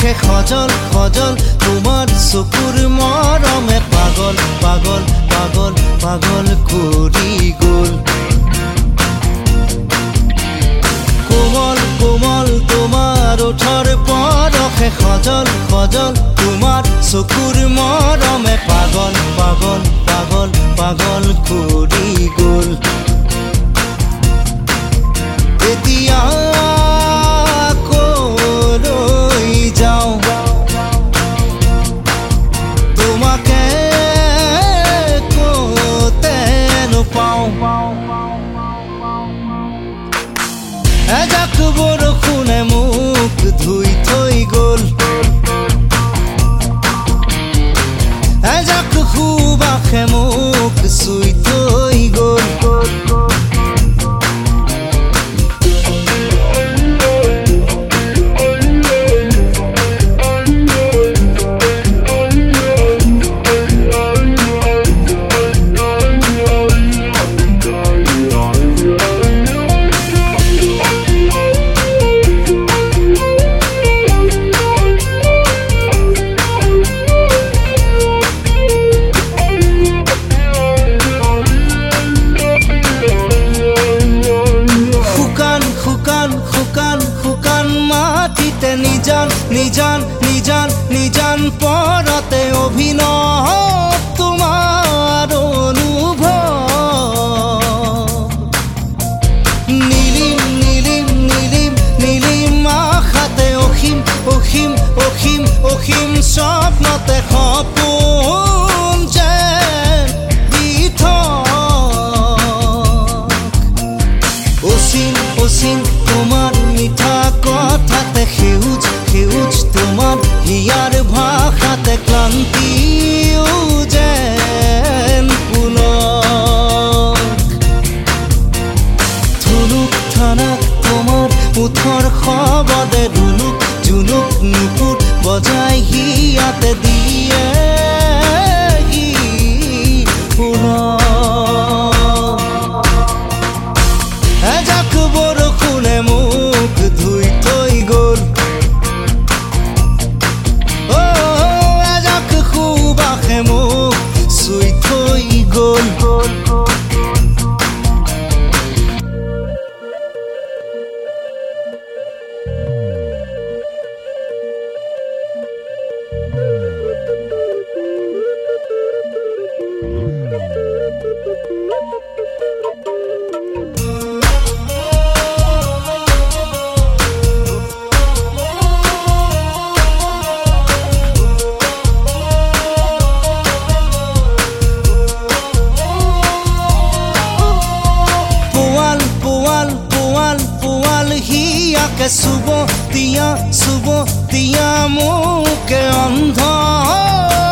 পৰশে সজল সজল তোমাৰ চকুৰ মৰমে পাগল পাগল পাগল পাগল কৰি গ'ল কোমল কোমল তোমাৰ ওঠৰ পৰশে সজল সজল তোমাৰ চকুৰ মৰমে পাগল পাগল পাগল পাগল কৰি গ'ল এতিয়া কলৈ যাওঁ তোমাকে ক'তে নোপাওঁ এজাক বৰষুণে মোক ধুই থৈ গ'ল এজাক সুবাসে মোক চুই থৈ গ'ল নিজান নিজান নিজান নিজান পৰতে অভিনৱ তোমাৰ অনুভৱ নীলিম নীলিম নীলিম নীলিম আশাতে অসীম অসীম অসীম অসীম স্বপ্নতে সপোন যেন দি অসীম অসীম তোমাৰ মিঠা কথাতে সেউজ সেউজ তোমাৰ হিয়াৰ ভাষাতে ক্লান্তিও যেন পুলক ধুনুক থানাক তোমাৰ ওঠৰ শব্দে ৰুনুক জুনুক নুপুৰ বজাই হিয়াতে দিয়ে এজাক বৰষুণে মোক ধুই থৈ গ'ল এজাক সুবাসে মোক চুই থৈ গ'ল হিয়াকে চুব দিয়া মোকে অন্ধ